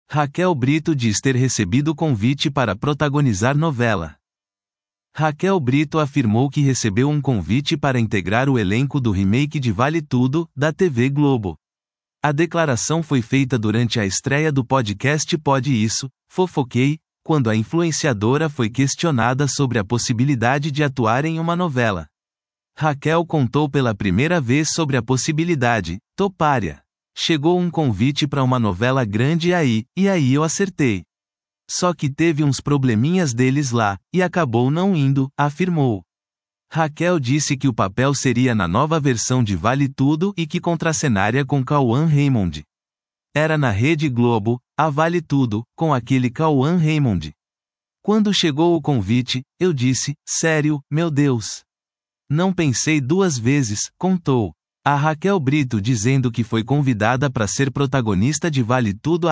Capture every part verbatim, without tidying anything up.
Raquel Brito diz ter recebido convite para protagonizar novela. Raquel Brito afirmou que recebeu um convite para integrar o elenco do remake de Vale Tudo, da T V Globo. A declaração foi feita durante a estreia do podcast Pode Isso, Fofoquei, quando a influenciadora foi questionada sobre a possibilidade de atuar em uma novela. Raquel contou pela primeira vez sobre a possibilidade. Topária. Chegou um convite para uma novela grande aí, e aí eu acertei. Só que teve uns probleminhas deles lá, e acabou não indo, afirmou. Raquel disse que o papel seria na nova versão de Vale Tudo e que contracenaria com Cauã Raymond. Era na Rede Globo, a Vale Tudo, com aquele Cauã Raymond. Quando chegou o convite, eu disse, sério, meu Deus. Não pensei duas vezes, contou. A Raquel Brito dizendo que foi convidada para ser protagonista de Vale Tudo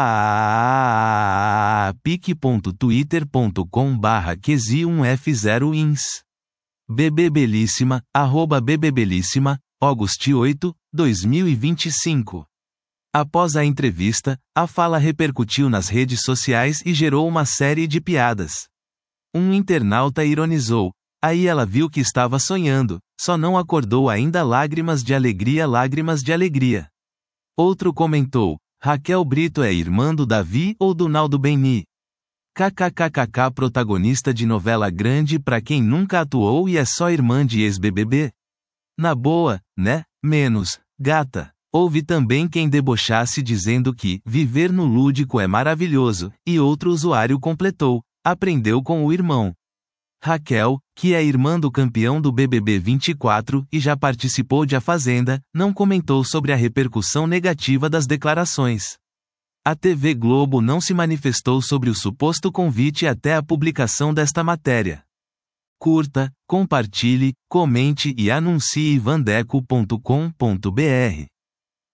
a pique ponto twitter ponto com barra q z um f zero ins. Bebebelíssima, arroba bebebelíssima, Agosto oito, dois mil e vinte e cinco. Após a entrevista, a fala repercutiu nas redes sociais e gerou uma série de piadas. Um internauta ironizou. Aí ela viu que estava sonhando, só não acordou ainda. Lágrimas de alegria, lágrimas de alegria. Outro comentou, Raquel Brito é irmã do Davi ou do Naldo Beni? Kkkk protagonista de novela grande pra quem nunca atuou e é só irmã de ex-B B B? Na boa, né? Menos, gata. Houve também quem debochasse dizendo que viver no lúdico é maravilhoso, e outro usuário completou, aprendeu com o irmão. Raquel, que é irmã do campeão do B B B vinte e quatro e já participou de A Fazenda, não comentou sobre a repercussão negativa das declarações. A T V Globo não se manifestou sobre o suposto convite até a publicação desta matéria. Curta, compartilhe, comente e anuncie vandeco ponto com ponto br.